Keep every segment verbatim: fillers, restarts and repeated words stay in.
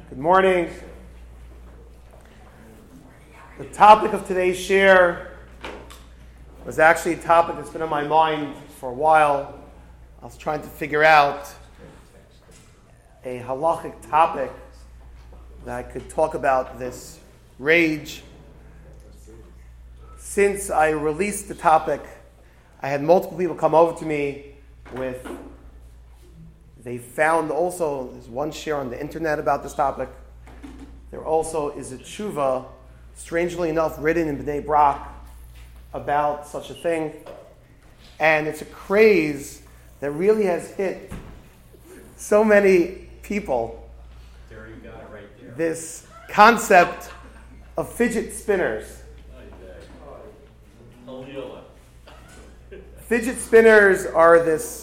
Good morning. The topic of today's share was actually a topic that's been on my mind for a while. I was trying to figure out a halachic topic that I could talk about this rage. Since I released the topic, I had multiple people come over to me with, they found also, there's one share on the internet about this topic. There also is a tshuva, strangely enough, written in Bnei Brak about such a thing. And it's a craze that really has hit so many people. There you got it right there. This concept of fidget spinners. Fidget spinners are this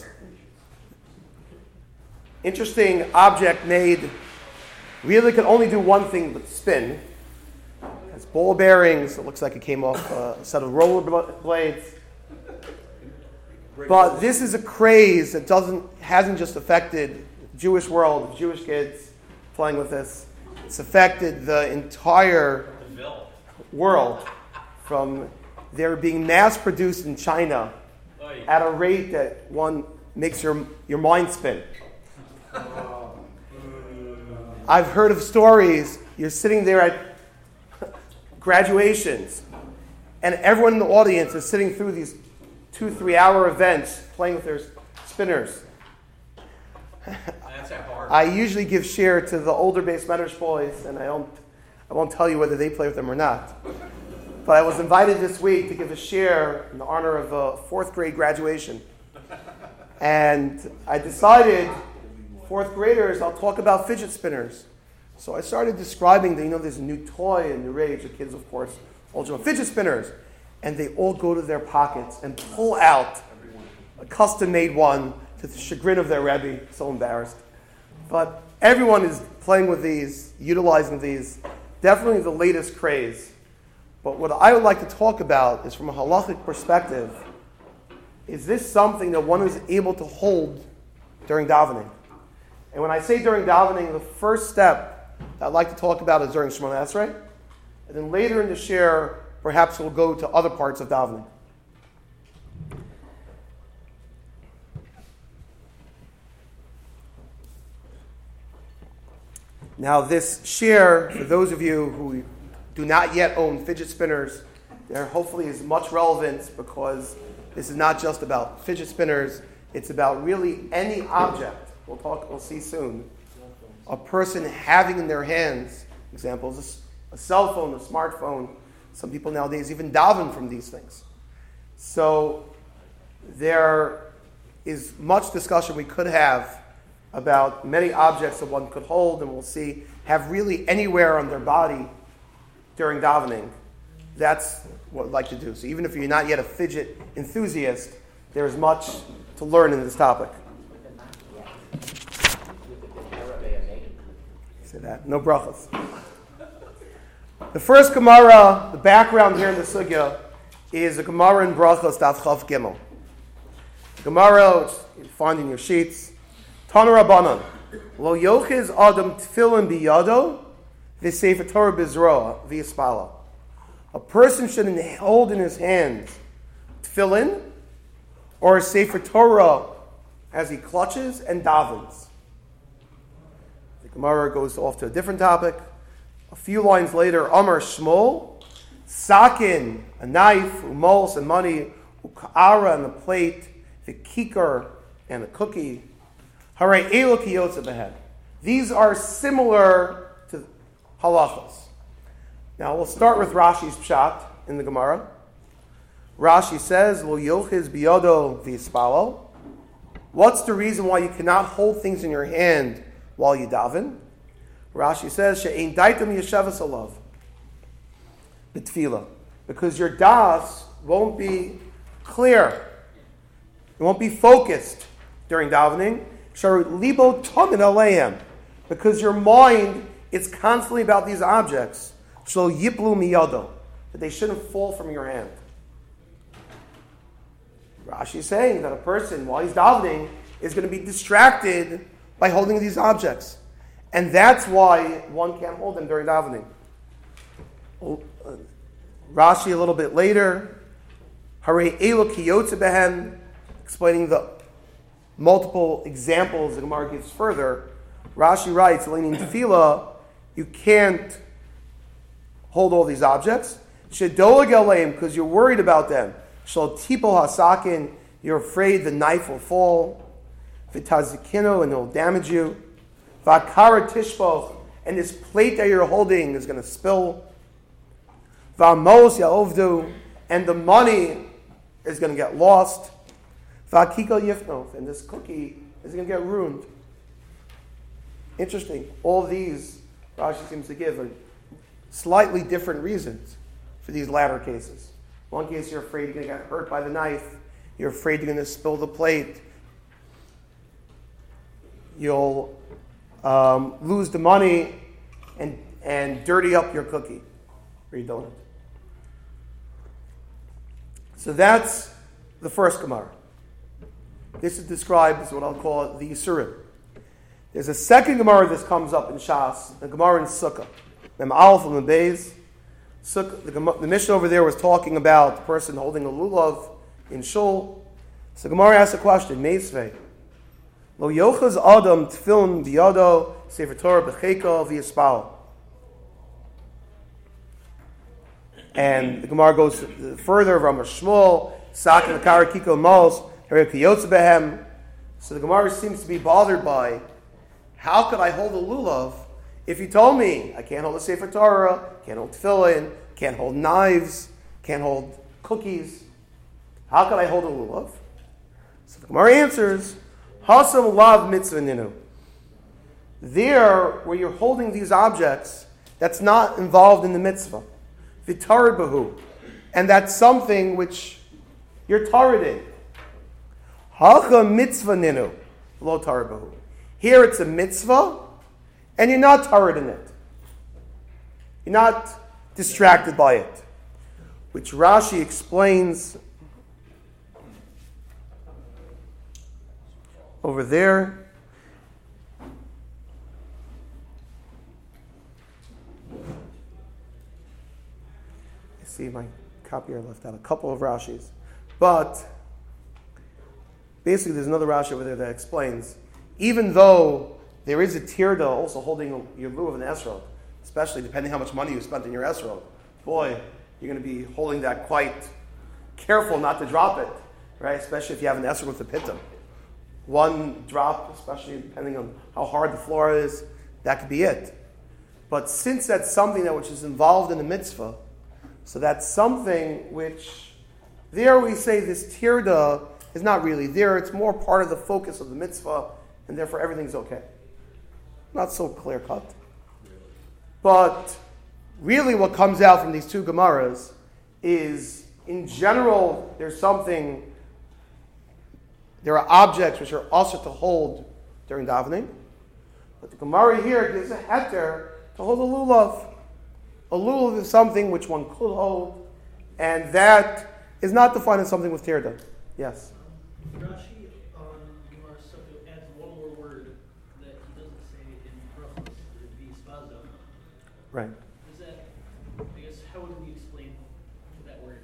interesting object made, really can only do one thing but spin. It has ball bearings. It looks like it came off a set of roller blades. But this is a craze that doesn't hasn't just affected the Jewish world, the Jewish kids playing with this. It's affected the entire world, from they're being mass produced in China at a rate that one makes your your mind spin. I've heard of stories, you're sitting there at graduations, and everyone in the audience is sitting through these two, three-hour events playing with their spinners. That's hard. I usually give share to the older base Medrash boys, and I don't, I won't tell you whether they play with them or not. But I was invited this week to give a share in the honor of a fourth grade graduation. And I decided, fourth graders, I'll talk about fidget spinners. So I started describing that, you know, there's a new toy, a new rage. The kids, of course, all jump fidget spinners. And they all go to their pockets and pull out a custom-made one to the chagrin of their Rebbe. So embarrassed. But everyone is playing with these, utilizing these. Definitely the latest craze. But what I would like to talk about is from a halachic perspective. Is this something that one is able to hold during davening? And when I say during davening, the first step that I'd like to talk about is during Shemona Esrei. And then later in the share, perhaps we'll go to other parts of davening. Now this share, for those of you who do not yet own fidget spinners, there hopefully is much relevance, because this is not just about fidget spinners. It's about really any object. We'll talk. We'll see soon. A person having in their hands, examples, a cell phone, a smartphone. Some people nowadays even daven from these things. So there is much discussion we could have about many objects that one could hold, and we'll see, have really anywhere on their body during davening. That's what I'd like to do. So even if you're not yet a fidget enthusiast, there's much to learn in this topic. Say that. No brachas. The first Gemara, the background here in the sugya, is a Gemara in Brachos Daf Chav Gimel. Gemara, which you find in your sheets. Tana Rabbanan. Lo yochiz adam tefillin biyado v'sefer Torah bizroa v'yispala. A person should hold in his hands tefillin or a sefer Torah as he clutches and davens. The Gemara goes off to a different topic. A few lines later, Amar Shmuel, sakin, a knife, umols, and money, uka'ara, and a plate, the kikar, and a cookie. Haray elo kiyotza behed. These are similar to halachos. Now we'll start with Rashi's pshat in the Gemara. Rashi says, "Lo yochiz biyodo v'yispalo." What's the reason why you cannot hold things in your hand while you daven? Rashi says, "She'ein daitam yeshavas alav b'tefillah," because your das won't be clear, it won't be focused during davening. Shar libo tomin aleim, because your mind is constantly about these objects. Shlo yiplu miyado, that they shouldn't fall from your hand. Rashi is saying that a person, while he's davening, is going to be distracted by holding these objects. And that's why one can't hold them during davening. Rashi a little bit later, Harei Elo Ki Yotze Behen, explaining the multiple examples the Gemara gives further. Rashi writes, Leinin Tefillah, you can't hold all these objects. Shedolag Aleim, because you're worried about them. Shal Tipo Hasakin, you're afraid the knife will fall. Vitazikino, and it'll damage you. Vakara Tishboch, and this plate that you're holding is going to spill. Vamos Yaovdu, and the money is going to get lost. Vakiko Yifnov, and this cookie is going to get ruined. Interesting. All these Rashi seems to give are slightly different reasons for these latter cases. One case, you're afraid you're going to get hurt by the knife. You're afraid you're going to spill the plate. You'll um, lose the money and and dirty up your cookie or your donut. So that's the first Gemara. This is described as what I'll call the Yisurim. There's a second Gemara that comes up in Shas, the Gemara in Sukkah. Mem Aleph and Mem Beis. Sukkah, the, the Mishnah over there was talking about the person holding a lulav in shul. So Gemara asks a question, Meisvei. Lo yochaz adam tefillin biyado sefer Torah b'cheiko v'yispal. And the Gemara goes further, Ramah Shmuel, Sakin Akara Kiko Mos, Herek Behem. So the Gemara seems to be bothered by, how could I hold a lulav if you told me I can't hold a Sefer Torah, can't hold tefillin, can't hold knives, can't hold cookies? How could I hold a lulav? So the Gemara answers, Hasam lav mitzvah ninu. There, where you're holding these objects, that's not involved in the mitzvah. V'tarid bahu. And that's something which you're tarid in. Hacha mitzvah ninu. Lo tarid bahu. Here it's a mitzvah, and you're not tarid in it. You're not distracted by it. Which Rashi explains over there. See, my copier left out a couple of Rashis. But basically there's another Rashi over there that explains, even though there is a tirda also holding your lulav and esrog, especially depending how much money you spent in your esrog, boy, you're going to be holding that quite careful not to drop it, right? Especially if you have an esrog with a pittam. One drop, especially depending on how hard the floor is, that could be it. But since that's something that which is involved in the mitzvah, so that's something which, there we say this tirda is not really there. It's more part of the focus of the mitzvah, and therefore everything's okay. Not so clear cut. But really what comes out from these two Gemaras is, in general, there's something, there are objects which are also to hold during davening. But the Gemara here gives a heter to hold a lulav. A lulav is something which one could hold, and that is not defined as something with tirda. Yes? Rashi on Gemara Sukkah adds one more word that he doesn't say in Brachos, v'yispazo. Right. Is that, I guess, how would we explain that word?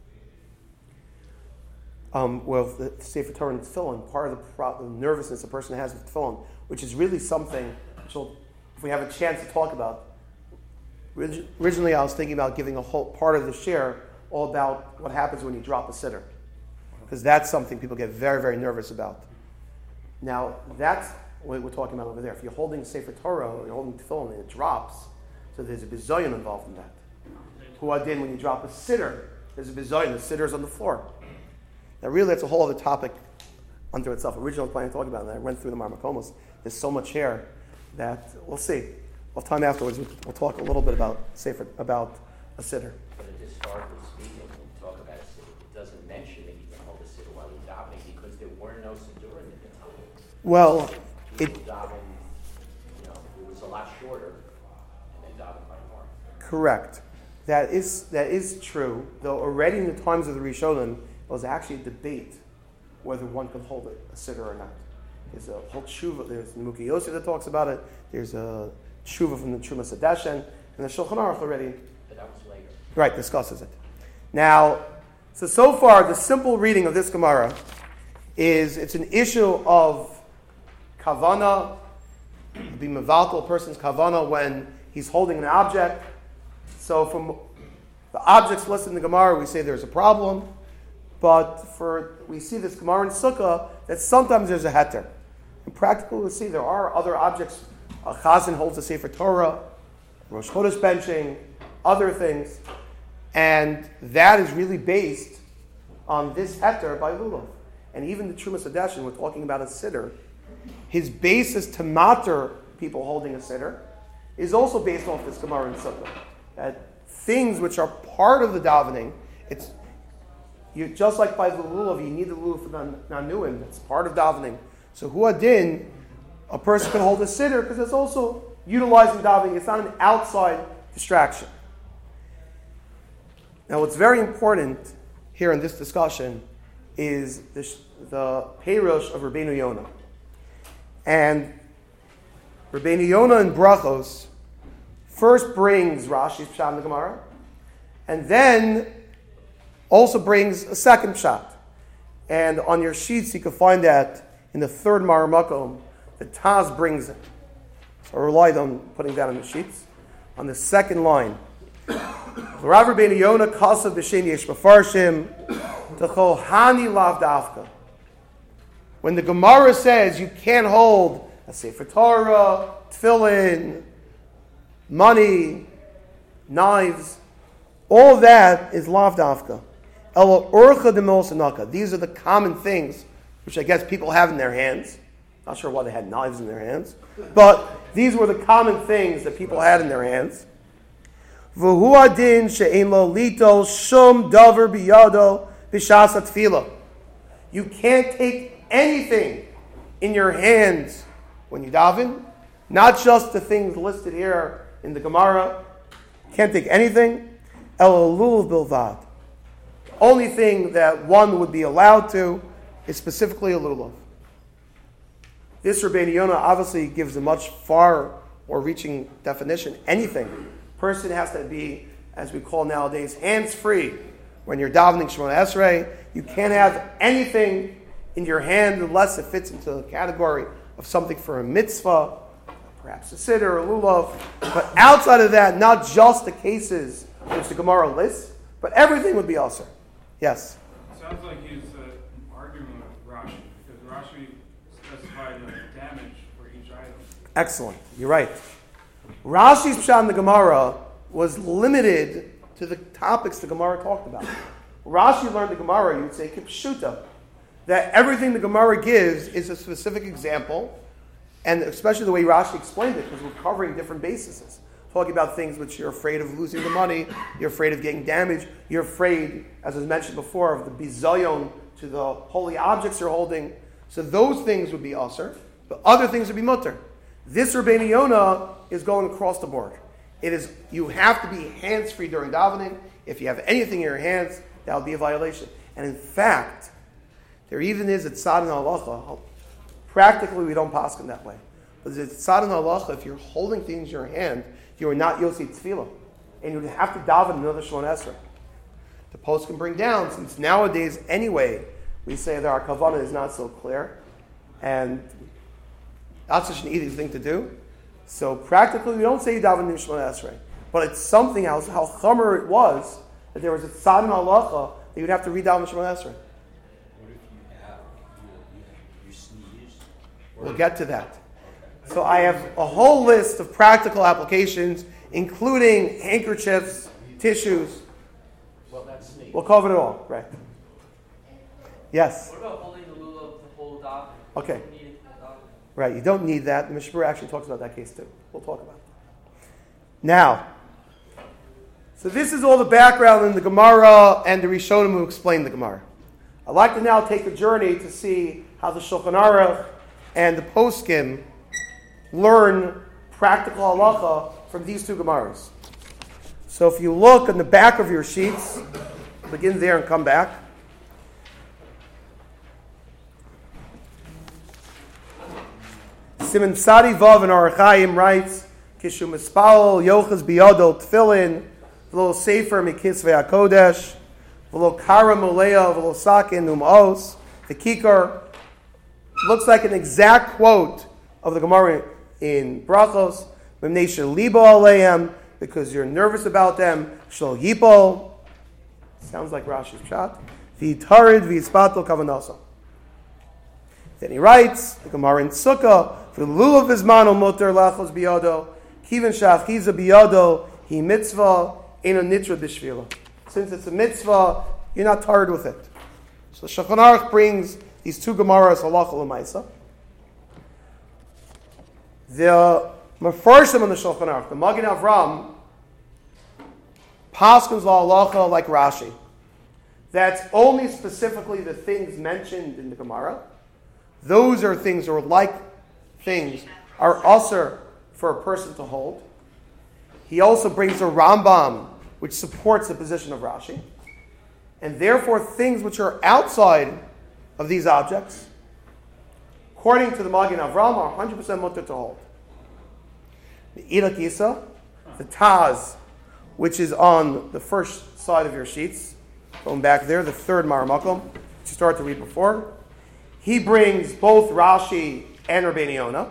Um, well, the Sefer Torah and tefillin, part of the, pro- the nervousness a person has with tefillin, which is really something, which we'll, if we have a chance to talk about. Originally, I was thinking about giving a whole part of the share all about what happens when you drop a siddur, because that's something people get very, very nervous about. Now, that's what we're talking about over there. If you're holding Sefer Torah or you're holding tefillin and it drops, so there's a bizoyon involved in that. Huadin, when you drop a siddur, there's a bizoyon. The siddur is on the floor. Now, really, that's a whole other topic unto itself. Originally, I was planning to talk about it. I went through the Marmakomos. There's so much here that we'll see. We'll have time afterwards. We'll talk a little bit about Sefer, about a siddur. But it historically speaking, when you talk about a siddur, it doesn't mention that you can hold a siddur while you're davening because there were no siddur in the time. Well, People it davened, you know, it was a lot shorter, and they davened by more. correct. That is that is true. Though already in the times of the Rishonim, it was actually a debate whether one could hold a siddur or not. There's a whole tshuva. There's Muki Yosef that talks about it. There's a tshuva from the Trumas Hadeshen, and the Shulchan Aruch already. But that was later. Right, discusses it. Now, so so far, the simple reading of this Gemara is it's an issue of kavana, be mevaltal a person's kavana when he's holding an object. So from the objects listed in the Gemara, we say there's a problem, but for we see this Gemara in Sukkah that sometimes there's a heter. And practically, we see there are other objects. A chazan holds a Sefer Torah, Rosh Chodesh benching, other things, and that is really based on this heter by Lulav. And even the Trumas Hadeshen, we're talking about a siddur. His basis to matter people holding a siddur is also based off this Gemara in Sukkah. That things which are part of the davening, it's you just like by the Lulav, you need the Lulav for the Nanuim, it's part of davening. So huadin, a person can hold a siddur because it's also utilizing davening. It's not an outside distraction. Now, what's very important here in this discussion is the, the Perush of Rabbeinu Yonah. And Rabbeinu Yonah in Brachos first brings Rashi's Pshat in the Gemara, and then also brings a second Pshat. And on your sheets, you can find that in the third Maramakom, the Taz brings it. So I relied on putting that on the sheets. On the second line, Rav Rabbeinu Yonah Kasav B'Shem Yesh Mefarshim T'chol Hani Lav Dafka. When the Gemara says you can't hold a Sefer Torah, tefillin, money, knives, all that is Lav Dafka. Ela Orcha Demol Sanaka. These are the common things which I guess people have in their hands. Not sure why they had knives in their hands, but these were the common things that people had in their hands. V'hu adin she'ein lo litol shum davar biyado b'shas hatfila. You can't take anything in your hands when you daven, not just the things listed here in the Gemara. You can't take anything. El lulav bilvad. The only thing that one would be allowed to is specifically a lulav. This Rabbeinu Yonah obviously gives a much far more reaching definition. Anything. Person has to be, as we call nowadays, hands-free. When you're davening Shemona Esrei, you can't have anything in your hand unless it fits into the category of something for a mitzvah, perhaps a siddur or a lulav. But outside of that, not just the cases which the Gemara lists, but everything would be also. Yes? It sounds like he's uh, arguing with Rashi, because Rashi specified the damage for each item. Excellent. You're right. Rashi's Pshat in the Gemara was limited to the topics the Gemara talked about. Rashi learned the Gemara, you would say, kipshuta, that everything the Gemara gives is a specific example, and especially the way Rashi explained it, because we're covering different bases. Talking about things which you're afraid of losing the money, you're afraid of getting damaged, you're afraid, as was mentioned before, of the bizayon to the holy objects you're holding. So those things would be asur, but other things would be mutter. This Rabbeinu Yonah is going across the board. It is you have to be hands-free during davening. If you have anything in your hands, that will be a violation. And in fact, there even is a tzad in halacha. Practically, we don't paskin that way. But there's a tzad in halacha, if you're holding things in your hand, you are not yosi tefillah. And you would have to daven another Shemona Esrei. The post can bring down, since nowadays, anyway, we say that our kavanah is not so clear. And that's such an easy thing to do. So practically, we don't say daven in Shemona Esrei, but it's something else. How chomer it was that there was a tzad in halacha that you'd have to read daven Shemona Esrei. What if you have you, you, you sneeze? We'll get to that. So I have a whole list of practical applications, including handkerchiefs, tissues. Well, that's me. We'll cover it all, right? Yes. What about holding the lulav to hold davening? Okay. You don't need it for davening. Right, you don't need that. The Mishmur actually talks about that case too. We'll talk about it. Now, so this is all the background in the Gemara and the Rishonim who explain the Gemara. I'd like to now take a journey to see how the Shulchan Aruch and the Poskim learn practical halacha from these two Gemaras. So if you look on the back of your sheets, begin there and come back. Simon Sadi Vav in Arachaim writes, Kishu Mispal, Yochaz Biyado, Tfilin, V'lo Sefer Mikisvei HaKodesh, V'lo Kara Molea, V'lo Sakin, Num'os, the Kikar. Looks like an exact quote of the Gemara in Brachos, Memnesha Libo Aleim, because you're nervous about them, Shlo Yipol. Sounds like Rashi's Pshat. V'itarid v'yitzpatel kavanasa. Then he writes, the Gemara in Sukkah, V'lulav v'zmano moter lachos biyado, kiven sha'achiza biyado, hi mitzvah, eno nitra b'shvila. Since it's a mitzvah, you're not tired with it. So Shulchan Aruch brings these two Gemaras, halacha l'maisa. The Mefarshim on the Shulchan Aruch, the Magen Avram, paskins halacha like Rashi. That's only specifically the things mentioned in the Gemara. Those are things, or like things, are usher for a person to hold. He also brings a Rambam, which supports the position of Rashi. And therefore, things which are outside of these objects, according to the Magen Avram, are one hundred percent mutter to hold. The Ilak Isa, the Taz, which is on the first side of your sheets, going back there, the third Maramakom, which you started to read before. He brings both Rashi and Rabbeinu Yonah.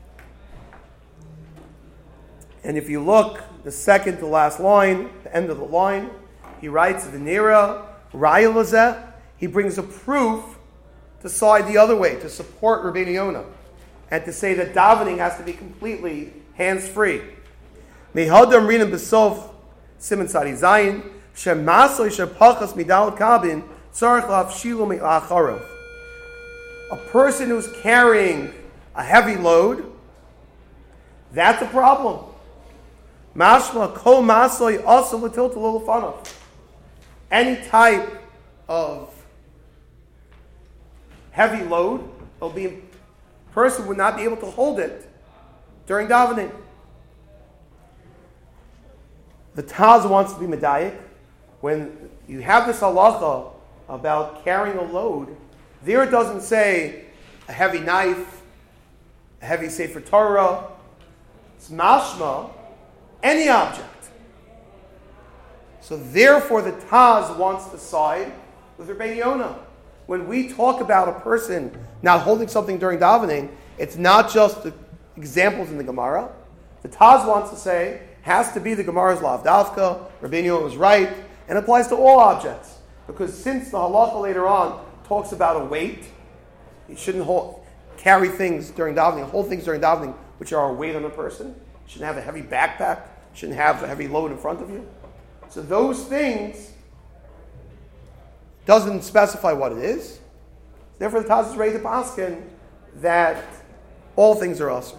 And if you look, the second to last line, the end of the line, he writes, V'nira Raya Lazeh. He brings a proof to side the other way, to support Rabbeinu Yonah, and to say that davening has to be completely hands-free. Mehadam Rinam Besof Simon Sadi Zayin Shemasoy Shepachas Midal Kabin Tzarech Lav Shilu Me'acharav. A person who's carrying a heavy load, that's a problem. Mashma kol masoy also l'tilta l'lefanav. Any type of heavy load, will be a person would not be able to hold it during davening. The Taz wants to be medayik. When you have this halacha about carrying a load, there it doesn't say a heavy knife, a heavy Sefer Torah. It's mashma, any object. So therefore the Taz wants to side with Rabbeinu Yonah. When we talk about a person not holding something during davening, it's not just the examples in the Gemara. The Taz wants to say, has to be the Gemara's lav davka, Rabbeinu Yonah was right, and applies to all objects. Because since the halacha later on talks about a weight, you shouldn't hold, carry things during davening, hold things during davening which are a weight on a person. You shouldn't have a heavy backpack, you shouldn't have a heavy load in front of you. So those things doesn't specify what it is. Therefore the Taz is ready to paskin that all things are usher.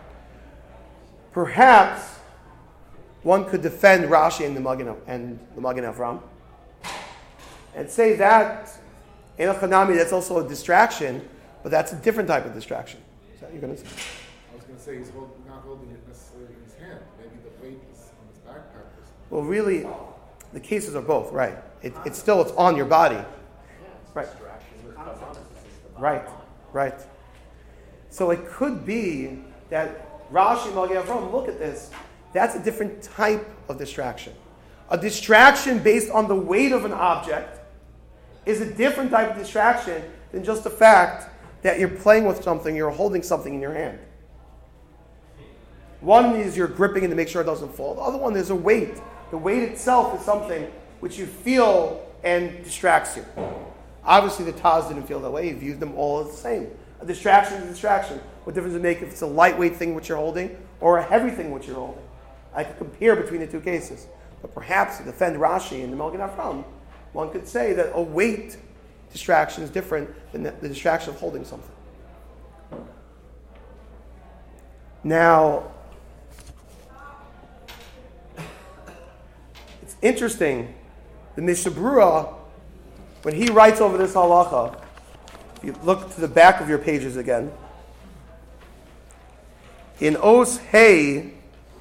Perhaps one could defend Rashi and the Magen and the Magen Avram and say that in a chanami that's also a distraction, but that's a different type of distraction. Is that what you're going to say? I was going to say he's hold, not holding it necessarily in his hand. Maybe the weight is on his backpack. Or something. Well, really, the cases are both, right? It, it's still, it's on your body. Yeah, it's Right. distraction with kavanas. It's the bottom Right, line. right. So it could be that Rashi and Magen Avram look at this. That's a different type of distraction. A distraction based on the weight of an object is a different type of distraction than just the fact that you're playing with something, you're holding something in your hand. One is you're gripping it to make sure it doesn't fall. The other one is a weight. The weight itself is something which you feel and distracts you. Obviously the Taz didn't feel that way. He viewed them all as the same. A distraction is a distraction. What difference does it make if it's a lightweight thing which you're holding or a heavy thing which you're holding? I could compare between the two cases. But perhaps to defend Rashi and the Magen Avram, one could say that a weight distraction is different than the, the distraction of holding something. Now, it's interesting. The Mishnah Berurah, when he writes over this halacha, if you look to the back of your pages again, in Os Hey,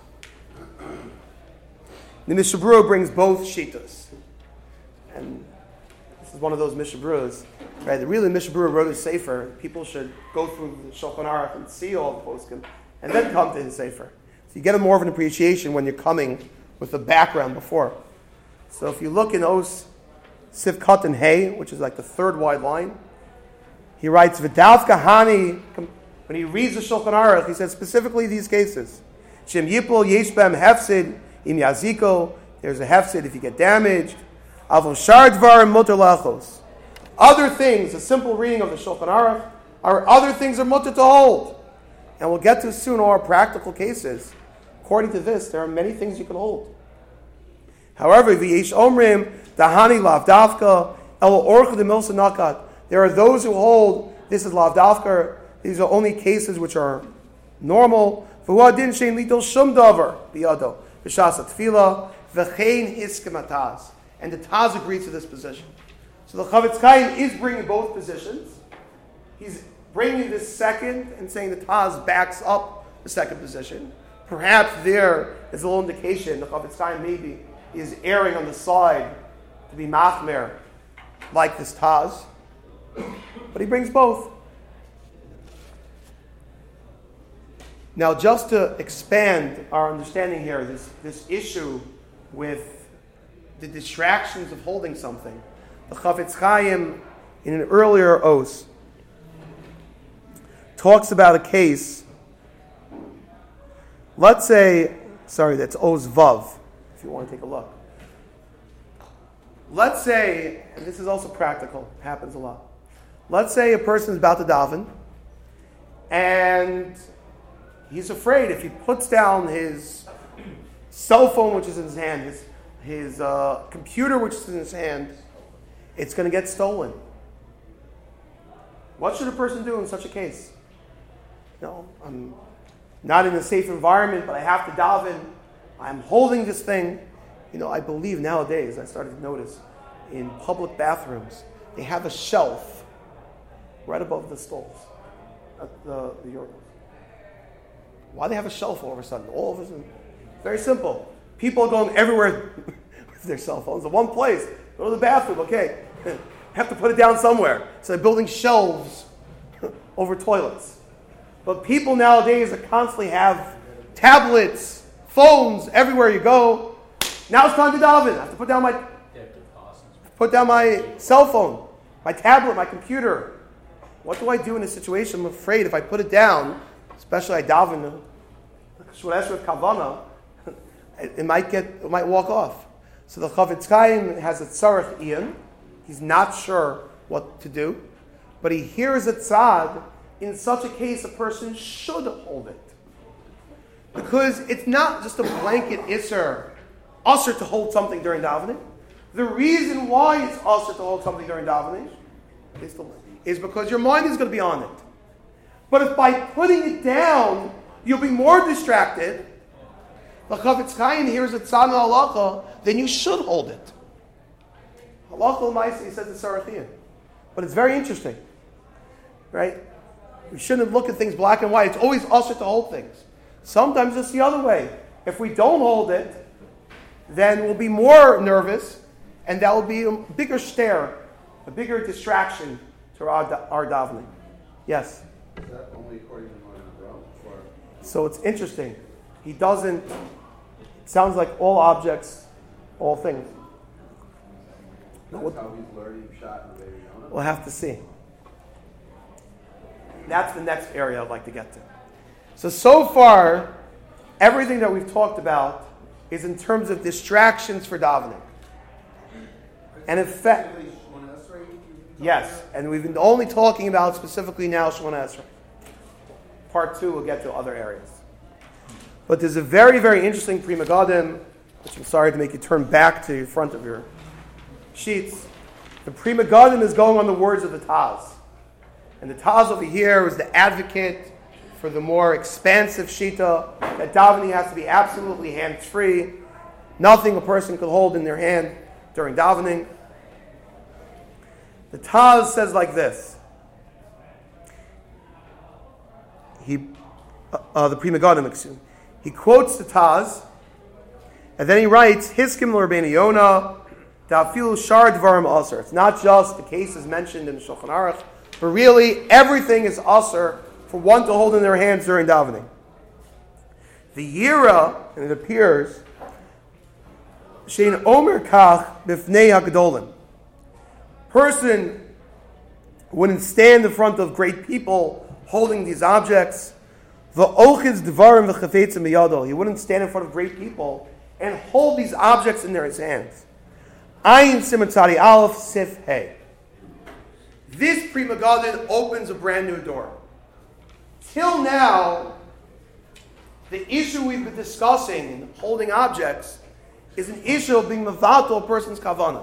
the Mishnah Berurah brings both shitas. And this is one of those Mishnah Berurahs Right? The really Mishnah Berurah wrote his sefer. People should go through the Shulchan Aruch and see all the poskim, and then come to his sefer. So you get a more of an appreciation when you're coming with the background before. So if you look in Os Sif Katan Hay, which is like the third wide line, he writes V'davka Hani. When he reads the Shulchan Aruch, he says specifically these cases. Shem Yipol Yesh Bem Hefsid Im Yaziko. There's a hefsid if you get damaged. Avol Shar Dvarim Mutar Lachos. Other things, a simple reading of the Shulchan Aruch, are other things are mutter to hold. And we'll get to soon all our practical cases. According to this, there are many things you can hold. However, v'yesh omrim dahani lav dafka el orcha de milsa nakat. There are those who hold this is lav dafka. These are only cases which are normal. V'huadin shein litel shum davar biyado b'shas atfila v'chein hiskamataz. And the Taz agrees to this position. So the Chavetz Chaim is bringing both positions. He's bringing this second and saying the Taz backs up the second position. Perhaps there is a little indication the Chavetz Chaim maybe is erring on the side to be machmer like this Taz. But he brings both. Now just to expand our understanding here, this, this issue with the distractions of holding something, the Chavetz Chaim, in an earlier os, talks about a case. Let's say, sorry, that's os vav, if you want to take a look. Let's say, and this is also practical, happens a lot. Let's say a person is about to daven, and he's afraid if he puts down his cell phone, which is in his hand, his, his uh, computer, which is in his hand, it's going to get stolen. What should a person do in such a case? No, I'm not in a safe environment, but I have to daven. I'm holding this thing. You know, I believe nowadays, I started to notice, in public bathrooms, they have a shelf right above the stalls, at the, the urinals. Why do they have a shelf all of a sudden? All of a sudden, very simple. People are going everywhere with their cell phones. In one place, go to the bathroom, okay. Have to put it down somewhere. So they're building shelves over toilets. But people nowadays are constantly have tablets, phones, everywhere you go. Now it's time to daven. I have to put down my put down my cell phone, my tablet, my computer. What do I do in this situation? I'm afraid if I put it down, especially I daven, Shmones with Kavana, it might get it might walk off. So the Chavetz Chaim has a tzarech ian. He's not sure what to do, but he hears a tzad. In such a case, a person should hold it. Because it's not just a blanket isser, usher to hold something during davening. The reason why it's usher to hold something during davening is, the, is because your mind is going to be on it. But if by putting it down, you'll be more distracted, the Chavetz Chaim hears a tzad halacha, then you should hold it. Halacha l'maisa, he says it's Sarachian. But it's very interesting. Right? We shouldn't look at things black and white. It's always usher to hold things. Sometimes it's the other way. If we don't hold it, then we'll be more nervous, and that will be a bigger stare, a bigger distraction to our, our davening. Yes? Is that only according to Morning Bro? So it's interesting. He doesn't, it sounds like all objects, all things. That's We'll, how he's learning shot in the baby Yonah? we'll have to see. That's the next area I'd like to get to. So, so far, everything that we've talked about is in terms of distractions for davening. And in fact, yes, and we've been only talking about specifically now Shemona Esrei. Part two, we'll get to other areas. But there's a very, very interesting Pri Megadim, which I'm sorry to make you turn back to the front of your sheets. The Pri Megadim is going on the words of the Taz. And the Taz over here is the advocate for the more expansive shita, that davening has to be absolutely hands-free. Nothing a person could hold in their hand during davening. The Taz says like this. He, uh, uh, the Pri Megadim, excuse me. He quotes the Taz, and then he writes, Hiskim l'Rabbeinu Yonah, Ta'afilu shar dvarim aser. It's not just the cases mentioned in the Shulchan Aruch, but really everything is aser for one to hold in their hands during davening. The yira, and it appears, shein omer kach b'fnei hagdolim. Person wouldn't stand in front of great people holding these objects. V'ochiz dvarim v'chafetzim b'yado. He wouldn't stand in front of great people and hold these objects in their his hands. Ayin Siman Tzadi Aleph Sif Hey. This Pri Megadim opens a brand new door. Till now, the issue we've been discussing in holding objects is an issue of being mevatel a person's kavanah.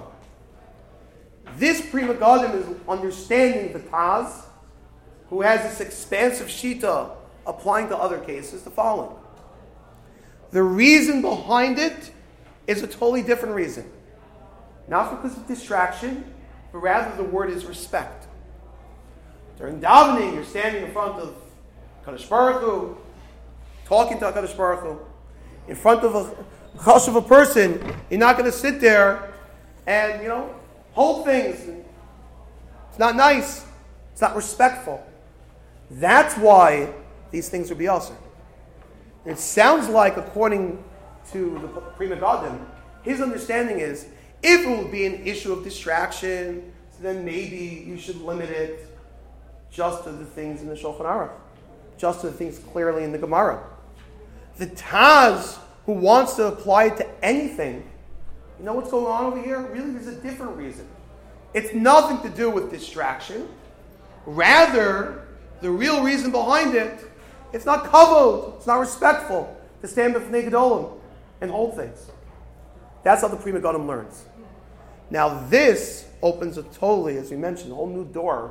This Pri Megadim is understanding the Taz, who has this expansive shita applying to other cases, the following. The reason behind it is a totally different reason. Not because of distraction, but rather the word is respect. During davening, you're standing in front of Kadosh Baruch Hu, talking to Kadosh Baruch Hu. In front of a chash of a person, you're not going to sit there and, you know, hold things. It's not nice. It's not respectful. That's why these things would be awesome. It sounds like, according to the Pri Megadim, his understanding is, if it would be an issue of distraction, so then maybe you should limit it just to the things in the Shulchan Aruch, just to the things clearly in the Gemara. The Taz, who wants to apply it to anything, you know what's going on over here? Really, there's a different reason. It's nothing to do with distraction. Rather, the real reason behind it, it's not kavod, it's not respectful to stand b'fnei gedolim and hold things. That's how the Pri Megadim learns. Now this opens a totally, as we mentioned, a whole new door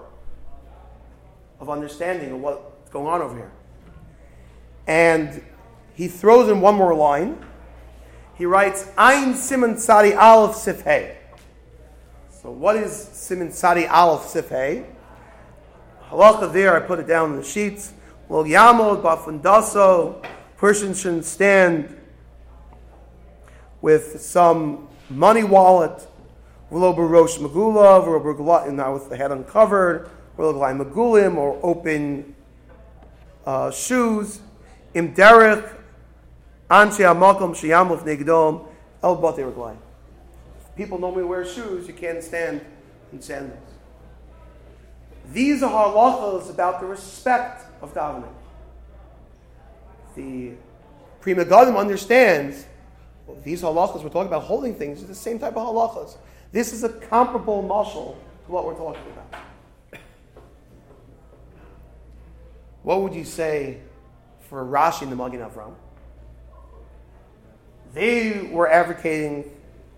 of understanding of what's going on over here. And he throws in one more line. He writes, Ayin Siman Tzadi Aleph Sif Hey. So what is Siman Tzadi Aleph Sif Hey? Halacha there, I put it down in the sheets. Lo Yamod Bafundaso. Person shouldn't stand with some money wallet, v'lo b'rosh megula, v'lo b'rugla, and now with the head uncovered, v'lo b'lai megulim, or open uh, shoes, im derech, anshe ha'makom sheyamov negdom, el bate reglai. People normally wear shoes, you can't stand in sandals. These are halachos about the respect of davening. The Pri Megadim understands well, these halachas we're talking about holding things are the same type of halachas. This is a comparable mashal to what we're talking about. What would you say for Rashi and the Magen Avram? They were advocating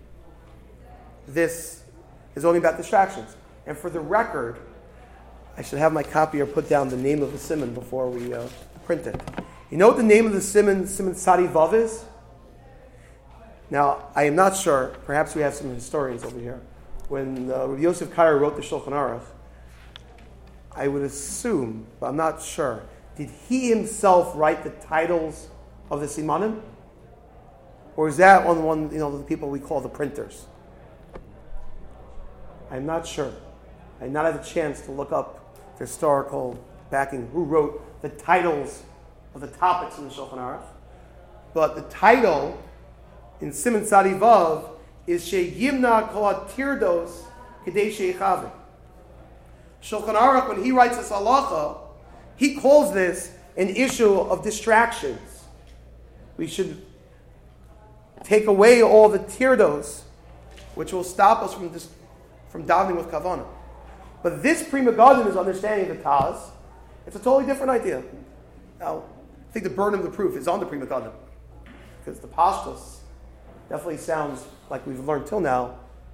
this is only about distractions. And for the record, I should have my copier put down the name of the simon before we uh, print it. You know what the name of the simon, Siman Tzadi Vav is? Now, I am not sure. Perhaps we have some historians over here. When uh, Rabbi Yosef Karo wrote the Shulchan Aruch, I would assume, but I'm not sure, did he himself write the titles of the simanim? Or is that on one, you know, the people we call the printers? I'm not sure. I did not have a chance to look up the historical backing, who wrote the titles of the topics in the Shulchan Aruch. But the title in Siman Tzadi Vav is She'yimna kol hatirdos kedei she'ichavim. Shulchan Aruch, when he writes this halacha, he calls this an issue of distractions. We should take away all the tirdos, which will stop us from dis- from davening with kavanah. But this Pri Megadim is understanding the Taz. It's a totally different idea. Now, I think the burden of the proof is on the Pri Megadim, because the pashtus definitely sounds like we've learned till now.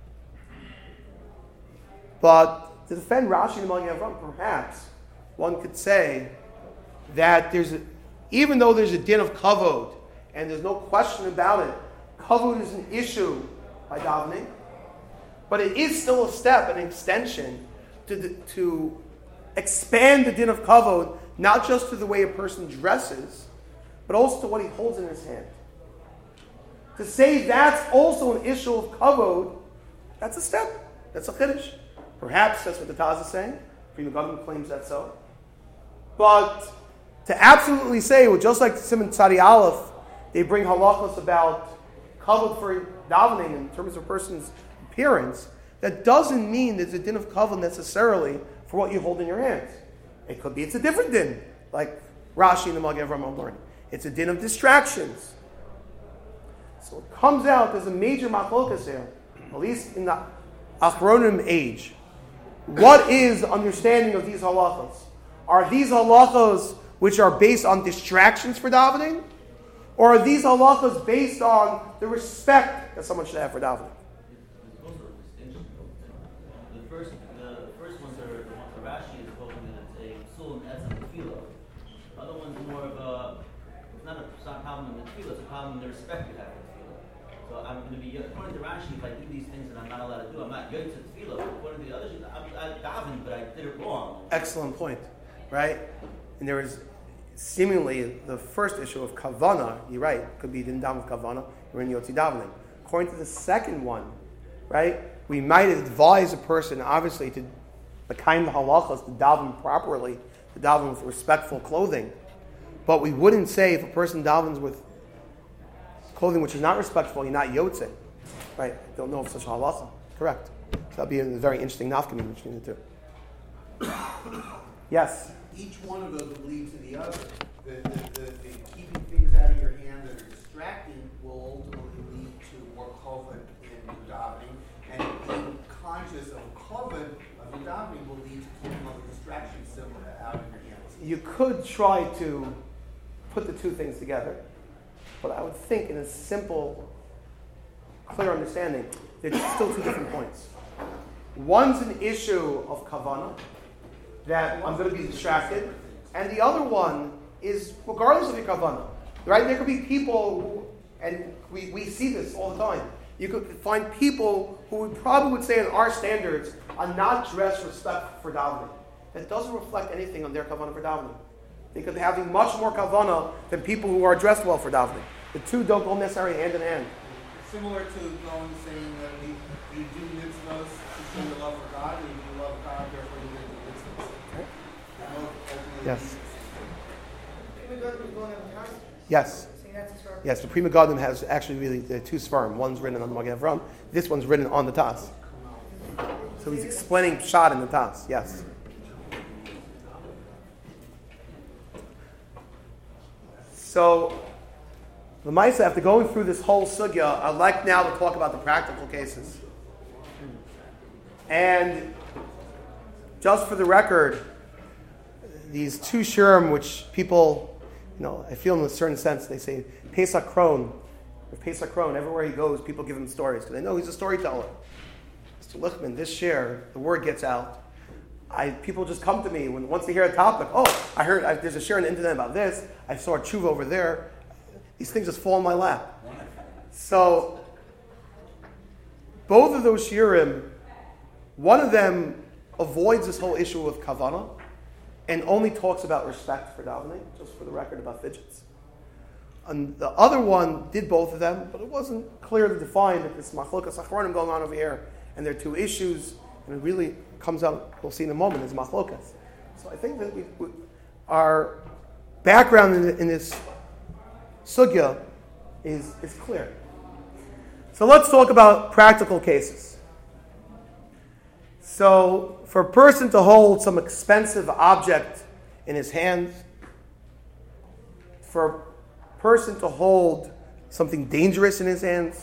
But to defend Rashi and Magen Avram, perhaps one could say that there's a, even though there's a din of kavod, and there's no question about it, kavod is an issue by davening, but it is still a step, an extension, to, to expand the din of kavod, not just to the way a person dresses, but also to what he holds in his hand. To say that's also an issue of kavod That's a step. That's a chiddush. Perhaps that's what the Taz is saying. Pri Megadim claims that so. But to absolutely say, well, just like Simon Tzadi Aleph, they bring halachos about kavod for davening in terms of a person's appearance, that doesn't mean there's a din of kavod necessarily for what you hold in your hands. It could be it's a different din, like Rashi and the Magen Avraham learning. It's a din of distractions. So it comes out there's a major machlokas here, at least in the Achronim age. What is understanding of these halachos? Are these halachos which are based on distractions for davening? Or are these halachos based on the respect that someone should have for davening? There's also a distinction. The first, the first ones are the ones that Rashi is quoting that it's a psul and etzem tefillah. Other ones are more of a, it's not a, it's not a problem in the tefillah, it's a problem in the respect you have for tefillah. So I'm going to be, according to Rashi, if I do these things that I'm not allowed to do, I'm not yoytz to tefillah. But according to the others, I'm, I davened, but I did it wrong. Excellent point, right? And there is seemingly the first issue of kavana, you're right, could be din dam of kavana, you're in yotzi davening. According to the second one, right, we might advise a person, obviously, to the kind of halachas, to daven properly, to daven with respectful clothing. But we wouldn't say if a person davens with clothing which is not respectful, you're not yotzei. Right? Don't know of such a halacha. Correct. So that'd be a very interesting nafkamim between the two. Yes? Each one of those will lead to the other. The, the, the, the keeping things out of your hand that are distracting will ultimately lead to more koven in davening, and being conscious of koven of the davening will lead to keeping all the distractions similar out of your hands. You could try to put the two things together, but I would think in a simple, clear understanding, there's still two different points. One's an issue of kavana, that I'm going to be distracted, and the other one is regardless of your kavanah, right? There could be people who, and we, we see this all the time. You could find people who would probably would say in our standards are not dressed respect for davening. That doesn't reflect anything on their kavanah for davening. They could be having much more kavanah than people who are dressed well for davening. The two don't go necessarily hand in hand. Similar to going saying that we, we do mitzvahs to show your love for God, and you love God, therefore you do the mitzvahs. Yes. Pri Megadim is going on the house. Yes. Saying that's a svar. Yes, the Pri Megadim has actually really the two svarim. One's written on the Magen Avraham. This one's written on the Tas. So he's explaining pshat in the Tas. Yes. So, the Maisa, after going through this whole sugya, I'd like now to talk about the practical cases. And just for the record, these two shirim, which people, you know, I feel in a certain sense, they say Pesach Kron, or Pesach Kron, everywhere he goes, people give him stories because they know he's a storyteller. Mister Lichtman, this share, the word gets out. I people just come to me when once they hear a topic. Oh, I heard I, there's a share on the internet about this. I saw a tshuva over there. These things just fall in my lap. So both of those shirim, one of them avoids this whole issue of kavanah and only talks about respect for davening, just for the record about fidgets. And the other one did both of them, but it wasn't clearly defined that this machlokas achronim going on over here, and there are two issues, and it really comes out, we'll see in a moment, as machlokas. So I think that we, we, our background in, the, in this sugya is, is clear. So let's talk about practical cases. So, for a person to hold some expensive object in his hands, for a person to hold something dangerous in his hands,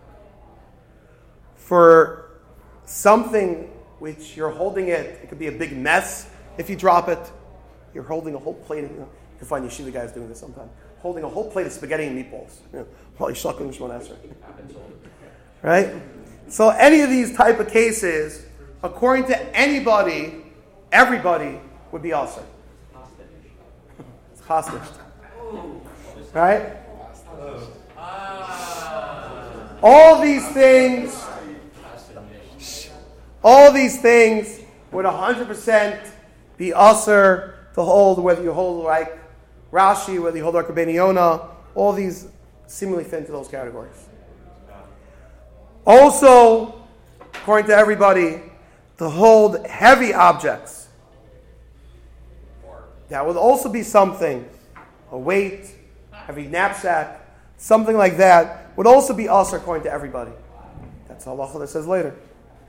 for something which you're holding it, it could be a big mess if you drop it. You're holding a whole plate of, you know, you can find yeshiva guys doing this sometimes, holding a whole plate of spaghetti and meatballs, you know, while you're shucking Shemon Esrei. Right? So any of these type of cases, according to anybody, everybody would be also. It's hostage. Right? All these things, all these things would one hundred percent be usher to hold, whether you hold like Rashi, whether you hold like Rabbeinu Yonah, all these seemingly fit into those categories. Also, according to everybody, to hold heavy objects. That would also be something, a weight, heavy knapsack, something like that, would also be also according to everybody. That's halacha that says later.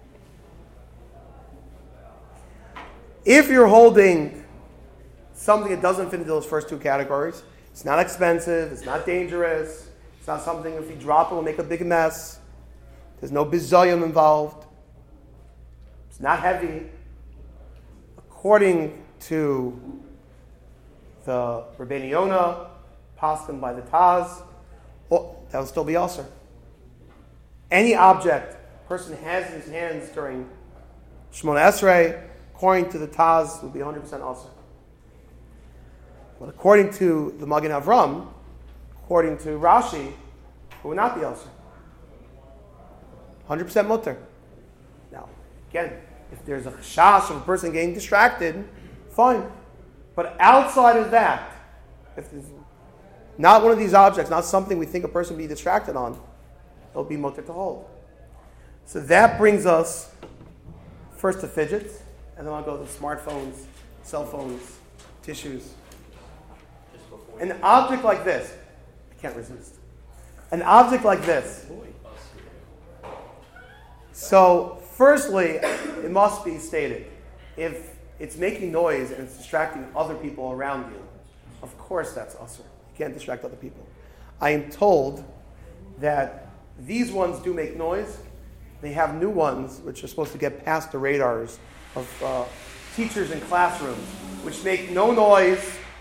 If you're holding something that doesn't fit into those first two categories, it's not expensive, it's not dangerous, it's not something if you drop it will make a big mess, there's no bizoyim involved, it's not heavy, according to the Rabbeinu Yonah, paskin by the Taz, oh, that will still be also. Any object a person has in his hands during Shemona Esrei, according to the Taz, would be one hundred percent also. But according to the Magen Avram, according to Rashi, it would not be also. one hundred percent mutter. Now, again, if there's a chashash of a person getting distracted, fine. But outside of that, if it's not one of these objects, not something we think a person would be distracted on, it'll be mutter to hold. So that brings us first to fidgets, and then I'll go to smartphones, cell phones, tissues. An object like this, I can't resist. An object like this. So, firstly, it must be stated, if it's making noise and it's distracting other people around you, of course that's usher. You can't distract other people. I am told that these ones do make noise. They have new ones which are supposed to get past the radars of uh, teachers in classrooms, which make no noise,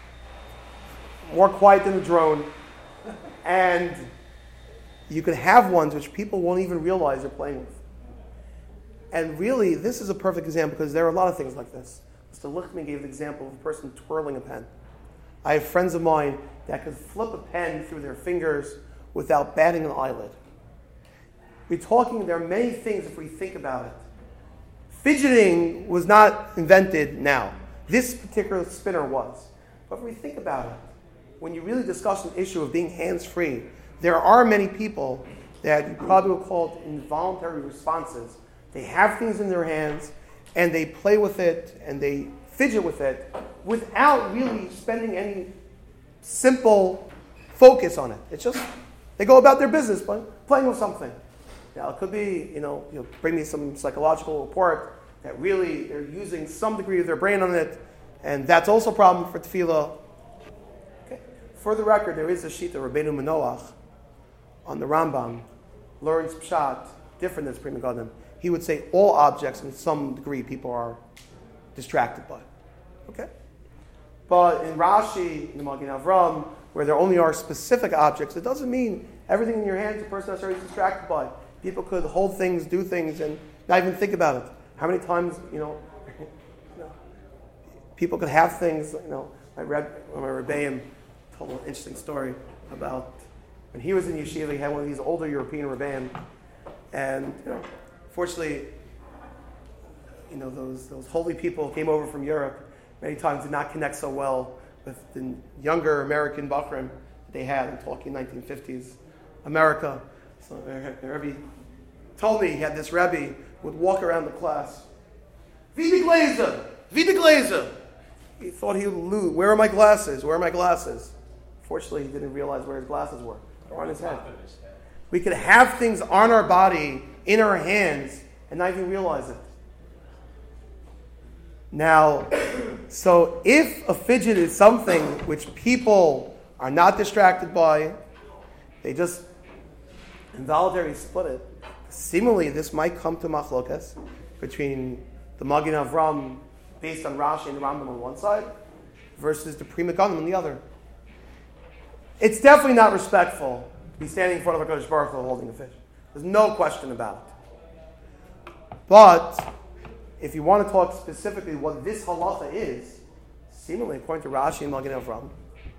more quiet than a drone, and you can have ones which people won't even realize they're playing with. And really, this is a perfect example because there are a lot of things like this. Mister Lichtman gave the example of a person twirling a pen. I have friends of mine that could flip a pen through their fingers without batting an eyelid. We're talking, there are many things if we think about it. Fidgeting was not invented now. This particular spinner was. But if we think about it, when you really discuss an issue of being hands-free, there are many people that you probably will call it involuntary responses. They have things in their hands, and they play with it, and they fidget with it, without really spending any simple focus on it. It's just, they go about their business by playing with something. Now, it could be, you know, you know, bring me some psychological report that really they're using some degree of their brain on it, and that's also a problem for tefillah. Okay. For the record, there is a sheet of Rabbeinu Manoach on the Rambam, learns Pshat, different than Pri Megadim. He would say all objects in some degree people are distracted by. Okay? But in Rashi, in the Magen Avram, where there only are specific objects, it doesn't mean everything in your hands a person necessarily is distracted by. People could hold things, do things, and not even think about it. How many times, you know, you know people could have things, you know, I read, my Rebbeim told an interesting story about when he was in yeshiva, he had one of these older European Rebbeim, and, you know, fortunately, you know, those those holy people came over from Europe, many times did not connect so well with the younger American Bachrim they had. I'm talking nineteen fifties America. So the Rebbe told me he had this Rebbe who would walk around the class. Wie die Gläser! Wie die Gläser! He thought he would lose. Where are my glasses? Where are my glasses? Fortunately, he didn't realize where his glasses were. They're on his head. We could have things on our body, in our hands, and not even realize it. Now, so if a fidget is something which people are not distracted by, they just involuntarily split it, seemingly this might come to machlokas between the Magen Avram based on Rashi and the Rambam on one side versus the Pri Megadim on the other. It's definitely not respectful to be standing in front of a HaKadosh Baruch Hu holding a fish. There's no question about it. But if you want to talk specifically what this halacha is, seemingly according to Rashi and Magen Avram,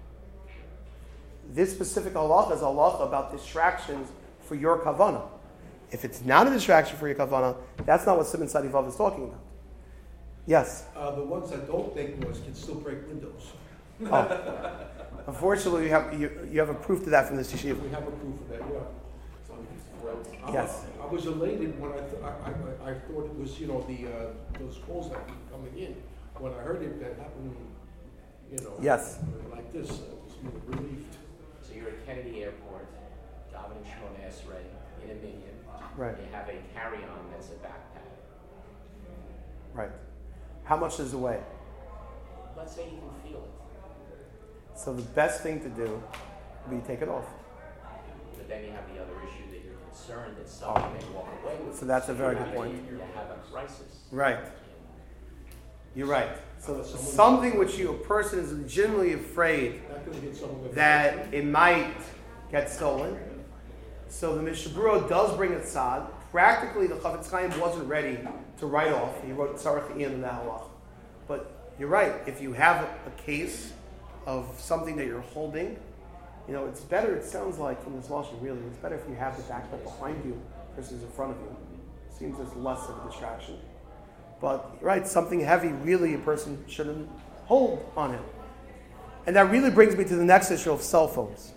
this specific halacha is a halacha about distractions for your kavanah. If it's not a distraction for your kavanah, that's not what Simon Sadi Vav is talking about. Yes? Uh, the ones that don't make noise can still break windows. Oh. Unfortunately, you have you, you have a proof to that from this yeshiva. We have a proof of that, yeah. So, well, I'm Yes. A, I was elated when I, th- I, I, I thought it was, you know, the, uh, those calls that were coming in. When I heard it, that happened, you know. Yes. Like this, I was more relieved. So you're at Kennedy Airport, davening Shemona Esrei in a minyan. Right. You have a carry-on that's a backpack. Right. How much does it weigh? Let's say you can feel it. So the best thing to do would be take it off. But then you have the other issue that you're concerned that someone Oh. may walk away with it. So that's a very you good have point. You have a crisis. Right. You're right. So something which you, a person is legitimately afraid Not gonna get someone that- that it might get stolen. So the Mishnah Berurah does bring a tzad. Practically, the Chavetz Chaim wasn't ready to write off. He wrote Tzarech Ian in the halach. But you're right. If you have a case of something that you're holding, you know, it's better, it sounds like, from this lashon, really, it's better if you have the backpack behind you versus in front of you. It seems there's less of a distraction. But, you're right, something heavy, really, a person shouldn't hold on him. And that really brings me to the next issue of cell phones.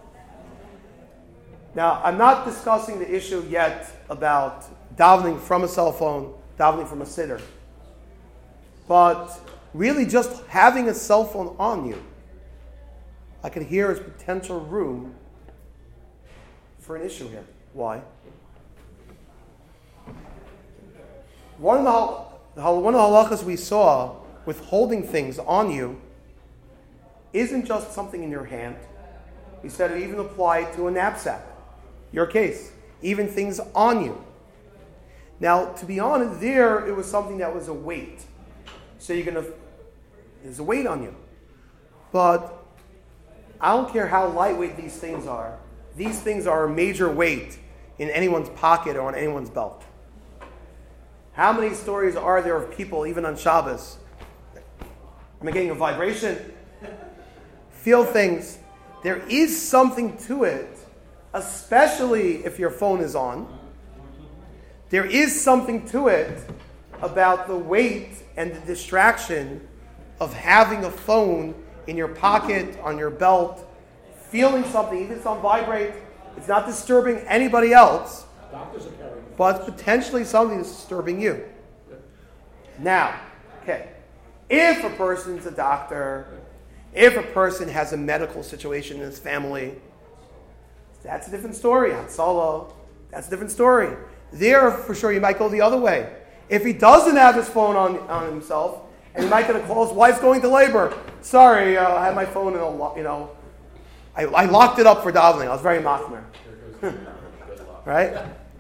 Now, I'm not discussing the issue yet about davening from a cell phone, davening from a sitter. But really just having a cell phone on you, I can hear as potential room for an issue here. Why? One of the, one of the halachas we saw with holding things on you isn't just something in your hand. We said it even applied to a knapsack. Your case. Even things on you. Now, to be honest, there it was something that was a weight. So you're going to, there's a weight on you. But I don't care how lightweight these things are. These things are a major weight in anyone's pocket or on anyone's belt. How many stories are there of people, even on Shabbos, am I getting a vibration? Feel things. There is something to it, especially if your phone is on. There is something to it about the weight and the distraction of having a phone in your pocket, on your belt, feeling something, even if it's on vibrate. It's not disturbing anybody else, Doctors are carrying. but potentially something that's disturbing you. Now, okay, if a person's a doctor, if a person has a medical situation in his family, that's a different story. Han Solo, that's a different story. There, for sure, you might go the other way. If he doesn't have his phone on, on himself, and he might get a call, his wife's going to labor. Sorry, uh, I had my phone in a lo- you know, I, I locked it up for davening. I was very machmer. Right?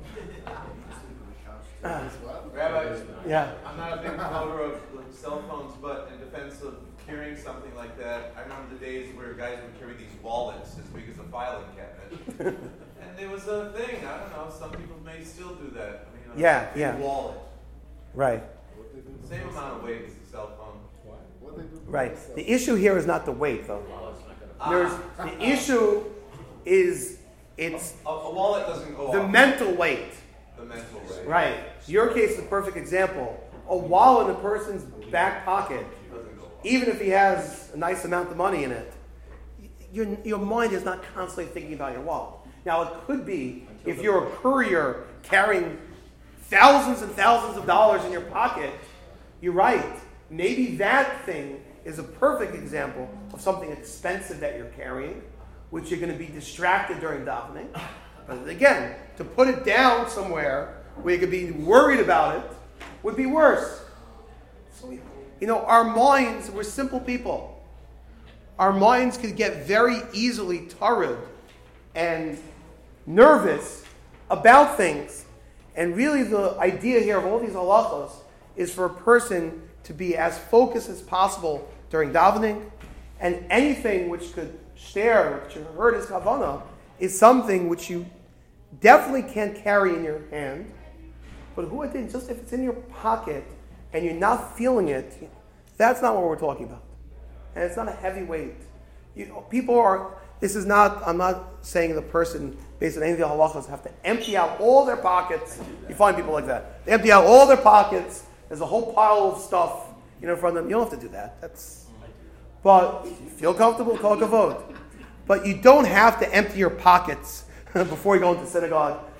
Rabbi, Yeah. I'm not a big promoter of like, cell phones, but in defense of carrying something like that, I remember the days where guys would carry these wallets as big as a filing cabinet. And it was a thing. I don't know. Some people may still do that. I mean, you know, Yeah, a big yeah. wallet. Right. Same amount of weight as a cell phone. What they do? Right. The issue here is not the weight, though. Ah. There's the issue is it's A, a wallet doesn't go the off. mental weight. The mental weight. Right. Your case is a perfect example. A wallet in a person's back pocket, Doesn't go off. even if he has a nice amount of money in it, your, your mind is not constantly thinking about your wallet. Now, it could be if you're a courier carrying thousands and thousands of dollars in your pocket, you're right. Maybe that thing is a perfect example of something expensive that you're carrying, which you're going to be distracted during davening. But again, to put it down somewhere where you could be worried about it would be worse. So, we, you know, our minds, we're simple people. Our minds could get very easily torrid and nervous about things. And really the idea here of all these halachos is for a person to be as focused as possible during davening, and anything which could stare, which hurt his kavanah, is something which you definitely can't carry in your hand. But who it did, just if it's in your pocket and you're not feeling it, that's not what we're talking about. And it's not a heavy weight. You know, people are, this is not, I'm not saying the person, based on any of the halachas, have to empty out all their pockets. You find people like that. They empty out all their pockets. There's a whole pile of stuff, you know, in front of them. You don't have to do that. That's, but if you feel comfortable, kol kavod. But you don't have to empty your pockets before you go into synagogue.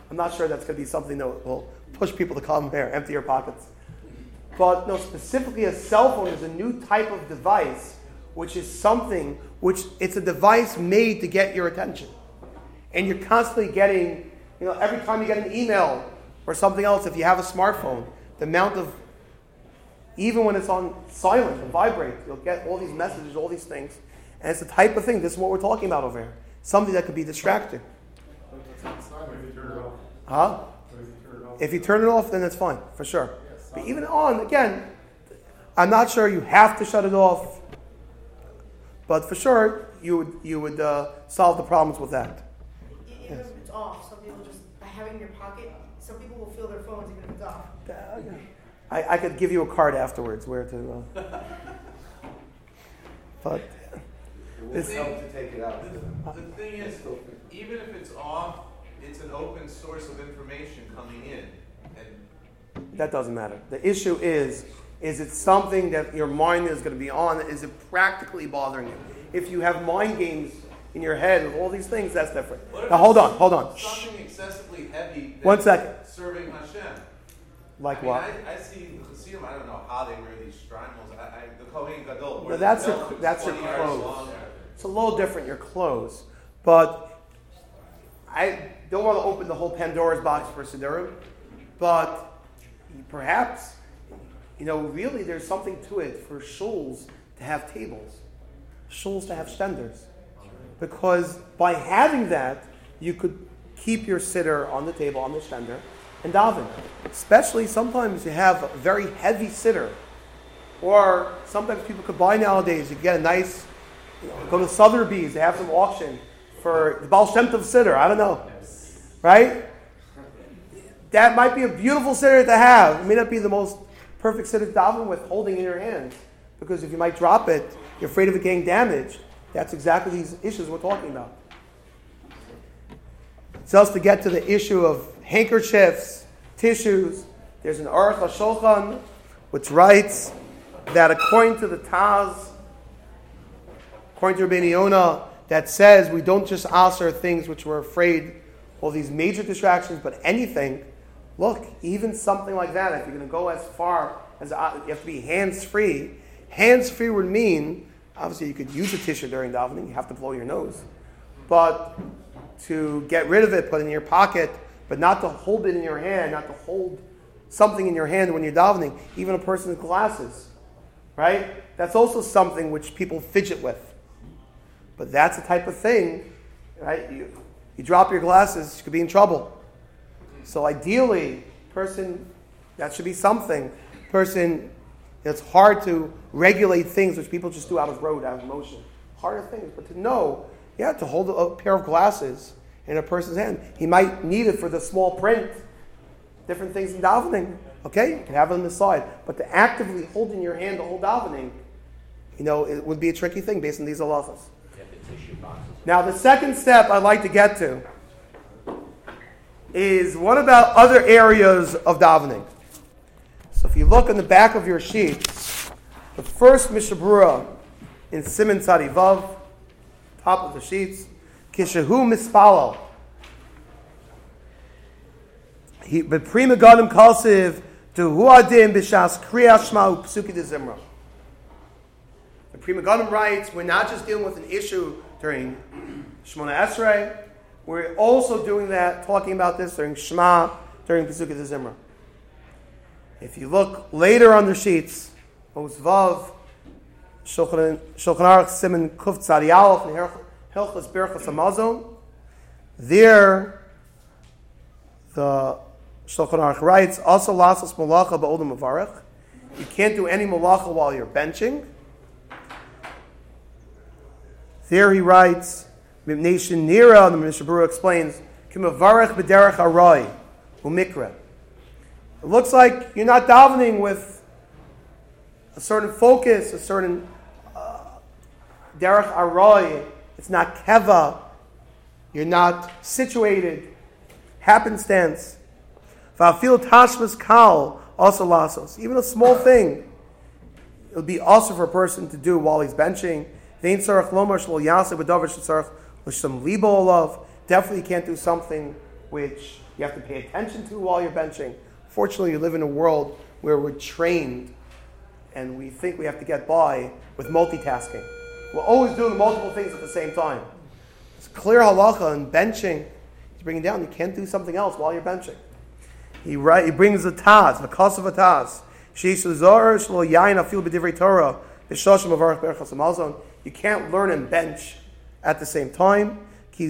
I'm not sure that's going to be something that will push people to come here, empty your pockets. But no, specifically a cell phone is a new type of device, which is something which it's a device made to get your attention. And you're constantly getting, you know, every time you get an email or something else, if you have a smartphone, the amount of, even when it's on silent and vibrate, you'll get all these messages, all these things. And it's the type of thing, this is what we're talking about over here. Something that could be distracting. Huh? If you turn it off, then it's fine, for sure. But even on, again, I'm not sure you have to shut it off, but for sure you would you would uh, solve the problems with that. Even if it's off, some people just have it in your pocket. Some people will feel their phones even if it's off. Uh, I, I could give you a card afterwards where to. Uh, but it will help to take it out. The, the thing is, even if it's off, it's an open source of information coming in, and that doesn't matter. The issue is, is it something that your mind is going to be on? Is it practically bothering you? If you have mind games in your head with all these things, that's different. What Now hold on, hold on. Something excessively heavy. One second. Serving Hashem. Like I mean, what? I, I see the Chassidim. I don't know how they wear these shtreimels. I, I, the Kohen Gadol. No, that's your, that's your clothes. It's a little different, your clothes. But I don't want to open the whole Pandora's box for Sidurim, but perhaps, you know, really there's something to it for shuls to have tables, shuls to have shtenders. Because by having that, you could keep your sitter on the table, on the shtender, and daven. Especially sometimes you have a very heavy sitter. Or sometimes people could buy nowadays, you get a nice, you know, go to Sotheby's, they have some auction for the Baal Shem Tov sitter, I don't know. Right? That might be a beautiful sitter to have. It may not be the most perfect sitter to daven with holding in your hands. Because if you might drop it, you're afraid of it getting damaged. That's exactly these issues we're talking about. So else to get to the issue of handkerchiefs, tissues, there's an Aruch HaShulchan which writes that according to the Taz, according to Rabbeinu Yonah, that says we don't just answer things which we're afraid, all these major distractions, but anything. Look, even something like that, if you're going to go as far as uh, you have to be hands-free, hands-free would mean, obviously you could use a tissue during davening, you have to blow your nose, but to get rid of it, put it in your pocket, but not to hold it in your hand, not to hold something in your hand when you're davening, even a person's glasses, right? That's also something which people fidget with. But that's the type of thing, right? You, you drop your glasses, you could be in trouble. So ideally, person, that should be something. Person, it's hard to regulate things which people just do out of road, out of emotion. Harder things, but to know, yeah, to hold a, a pair of glasses in a person's hand. He might need it for the small print, different things in davening. Okay, you can have it on the side. But to actively hold in your hand the whole davening, you know, it would be a tricky thing based on these halachas. Now, the second step I'd like to get to is what about other areas of davening? So if you look in the back of your sheet, the first Mishnah Berurah in Siman Tzadi Vav, top of the sheets, Kishehu Mispalo. He but Prima Gadim Kalsiv to Huadim Bishas Kriya Shema Psuki de Zimra. The Prima Gadim writes, we're not just dealing with an issue during Shemona Esrei, we're also doing that, talking about this during Shema, during Psuki de Zimra. If you look later on the sheets, Oz Vav, Shulchan Aruch Siman Kuf Tzadi Aleph, and Hilchos Birchos Hamazon, there the Shulchan Aruch writes, also lasas malacha ba'olam mavarech. You can't do any malacha while you're benching. There he writes, Nation Nira, the Mishnah Berurah explains, Kimavarech b'derech arai u'mikra. It looks like you're not davening with a certain focus, a certain uh, derech arai. It's not keva. You're not situated. Happenstance. Va'afil tashmas kal also lasos. Even a small thing, it would be also for a person to do while he's benching. Vein tzarach lomar shlo yaseh b'davar shetzarach l'shem libo olav. Definitely can't do something which you have to pay attention to while you're benching. Fortunately, you live in a world where we're trained and we think we have to get by with multitasking. We're always doing multiple things at the same time. It's clear halacha in benching. He's bringing down, you can't do something else while you're benching. He, write, he brings the taz, the kos of a taz. You can't learn and bench at the same time.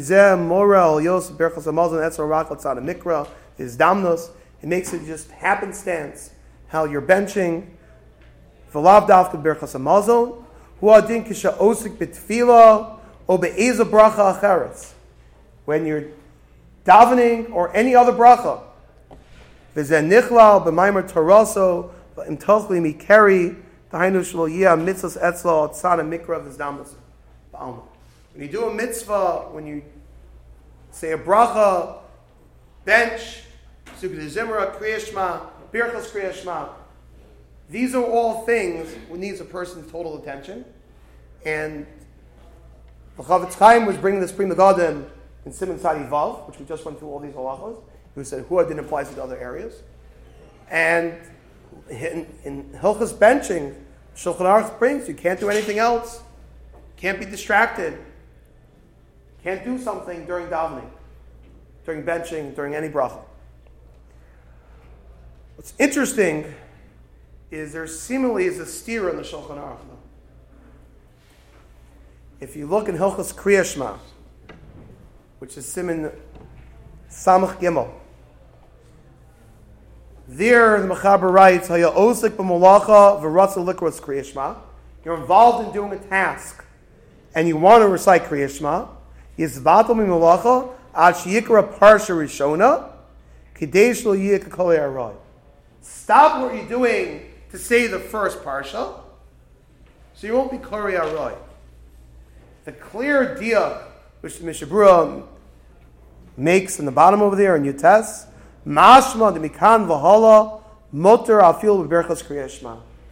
It makes it just happenstance how you're benching. When you're davening or any other bracha. When you do a mitzvah, when you say a bracha, bench, Sukha Zimra, Kriya Shema, Birchas Kriya Shema, these are all things which needs a person's total attention. And the Chavetz Chaim was bringing this Pri Megadim in Siman Sadi Vav, which we just went through all these halachos. He said Hua didn't apply to the other areas. And in, in Hilchas benching, Shulchan Aruch brings you can't do anything else. Can't be distracted. Can't do something during davening, during benching, during any bracha. What's interesting is there seemingly is a steer in the Shulchan Aruch. If you look in Hilchas Kriya Shema, which is Siman Samach Gimel, there the Mechaber writes, "Haya osik b'molacha v'ratza likros Kriya Shema." You're involved in doing a task, and you want to recite Kriya Shema. Yizvatel mimolacha ad sheyikra parsha rishona kidei shlo yiyeh k'kol ha'aray. Stop what you're doing to say the first parsha, so you won't be kori aray. The clear diak which the Mishnah Berurah makes in the bottom over there in Yutes, mashma de mikan v'hala motor afil b'berchas Kriya Shema.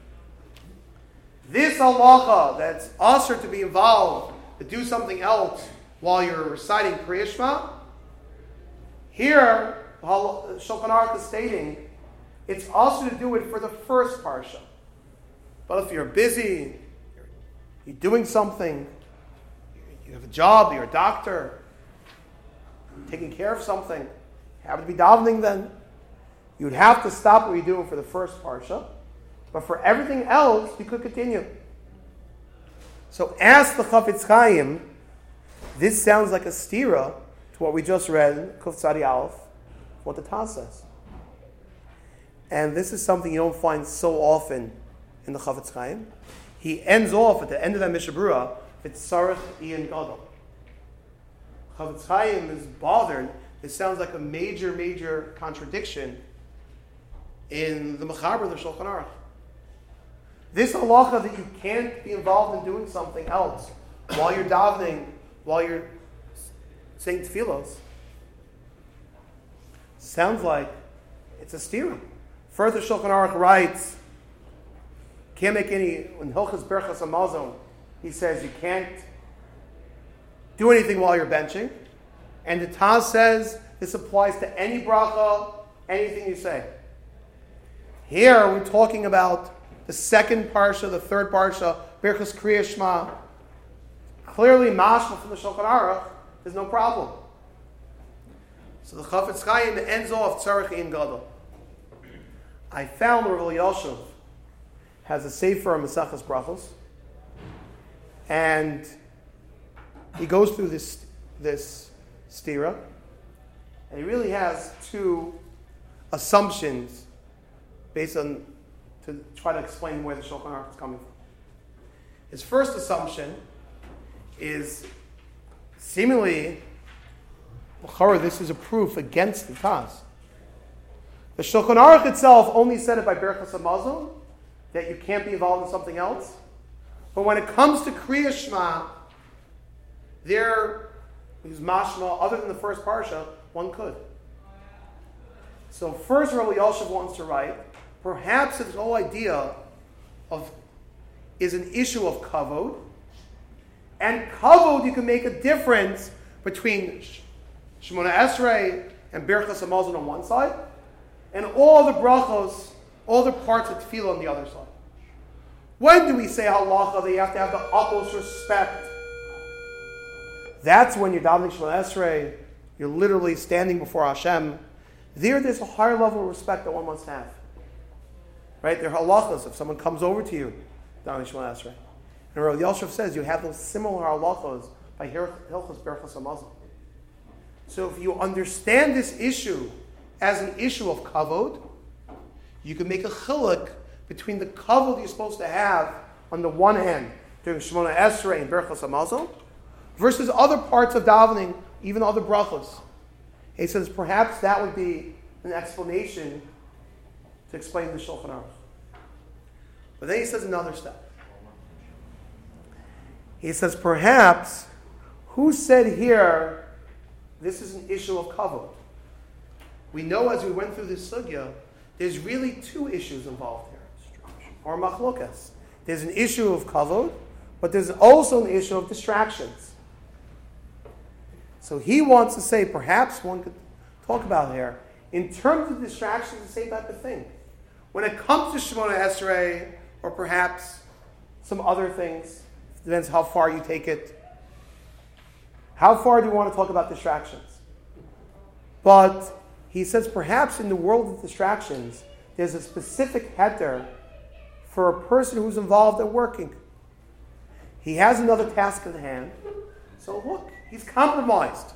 This halacha that's usher to be involved to do something else while you're reciting Kriya Shema, here Shulchan Aruch is stating it's also to do it for the first parsha. But if you're busy, you're, you're doing something, you have a job, you're a doctor, you're taking care of something, you happen to be davening then, you'd have to stop what you're doing for the first parsha. But for everything else, you could continue. So ask the Chavetz Chaim, this sounds like a stira to what we just read in Kuf Tzadi Aleph, what the Taz says. And this is something you don't find so often in the Chavetz Chaim. He ends off at the end of that Mishnah Berurah, V'tzarech Ian Gadol. Chavetz Chaim is bothered. It sounds like a major, major contradiction in the Mechaber of the Shulchan Aruch. This halacha that you can't be involved in doing something else while you're davening, while you're saying tefillos, sounds like it's a stira. Further, Shulchan Aruch writes, can't make any, in Hilchas Berchas HaMazon, he says you can't do anything while you're benching. And the Taz says this applies to any bracha, anything you say. Here we're talking about the second parsha, the third parsha, Birchas Kriya Shema. Clearly, mashma from the Shulchan Aruch, there's no problem. So the Chavetz Chaim ends off Tzarech Ein Gadol. I found Rav Elyashiv has a sefer on Mesachas Brachos, and he goes through this this stira, and he really has two assumptions based on to try to explain where the Shulchan Aruch is coming from. His first assumption is seemingly, this is a proof against the Taz. The Shulchan Aruch itself only said it by Berchas HaMazon, that you can't be involved in something else. But when it comes to Kriya Shema, there is mashma, other than the first parsha, one could. So first Rav Elyashiv wants to write, perhaps this whole idea of is an issue of kavod, and kavod you can make a difference between Shemona Esrei and Birchas Hamazon on one side, and all the brachos, all the parts of tefillah on the other side. When do we say halacha that you have to have the utmost respect? That's when you're davening Shemona Esrei, you're literally standing before Hashem. There, there's a higher level of respect that one must have. Right? There are halachas. If someone comes over to you, davening Shemona Esrei, and Rav Yosef says you have those similar halachas by Hilchos Birchas Hamazon. So if you understand this issue as an issue of kavod, you can make a chiluk between the kavod you're supposed to have on the one hand during Shemona Esrei and Birchas Hamazon versus other parts of davening, even other brachos. He says perhaps that would be an explanation to explain the Shulchan Aruch. But then he says another step. He says perhaps, who said here this is an issue of kavod? We know as we went through this sugya, there's really two issues involved here, or machlokas. There's an issue of kavod, but there's also an issue of distractions. So he wants to say, perhaps one could talk about here, in terms of distractions, the same type of thing. When it comes to Shemona Esrei, or perhaps some other things, depends how far you take it. How far do you want to talk about distractions? But he says perhaps in the world of distractions, there's a specific heter for a person who's involved in working. He has another task at hand, so look, he's compromised.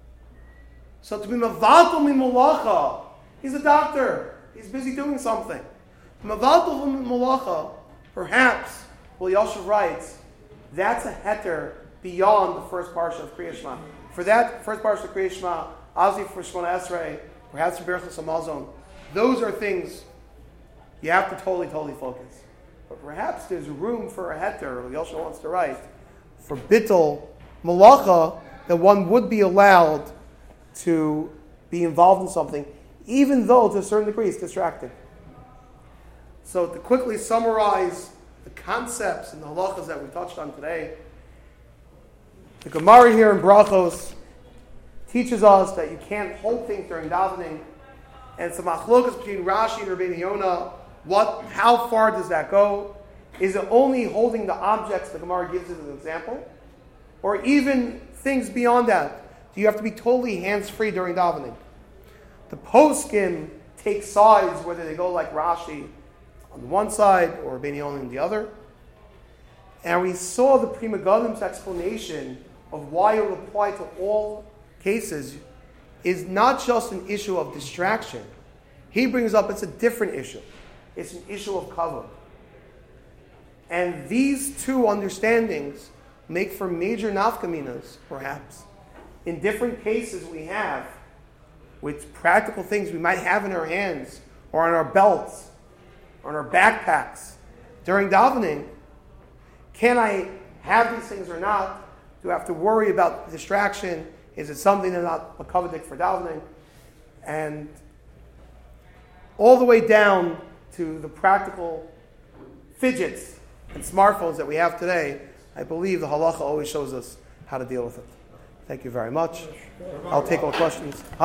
So to be mavalto mimolacha, he's a doctor, he's busy doing something. Mavalto mimolacha, perhaps, well, Yosef writes, that's a heter beyond the first parsha of Kriyas Shema. For that first parsha of Kriyas Shema, obviously for Shemona Esrei, perhaps for Birchas Hamazon, those are things you have to totally, totally focus. But perhaps there's room for a heter, Yosef wants to write, for bittul malacha, that one would be allowed to be involved in something, even though to a certain degree it's distracting. So to quickly summarize the concepts and the halachas that we touched on today, the Gemara here in Brachos teaches us that you can't hold things during davening, and it's a machlokas between Rashi and Rabbeinu Yonah. What, how far does that go? Is it only holding the objects the Gemara gives as an example, or even things beyond that? Do you have to be totally hands-free during davening? The poskim take sides, whether they go like Rashi on one side or Rabbeinu Yonah on the other. And we saw the Pri Megadim's explanation of why it would apply to all cases is not just an issue of distraction. He brings up it's a different issue. It's an issue of kavod. And these two understandings make for major nafkaminas, perhaps. In different cases we have, with practical things we might have in our hands, or on our belts, or on our backpacks, during davening, can I have these things or not? Do I have to worry about distraction? Is it something that's not a kavadik for davening? And all the way down to the practical fidgets and smartphones that we have today, I believe the halacha always shows us how to deal with it. Thank you very much. I'll take all questions.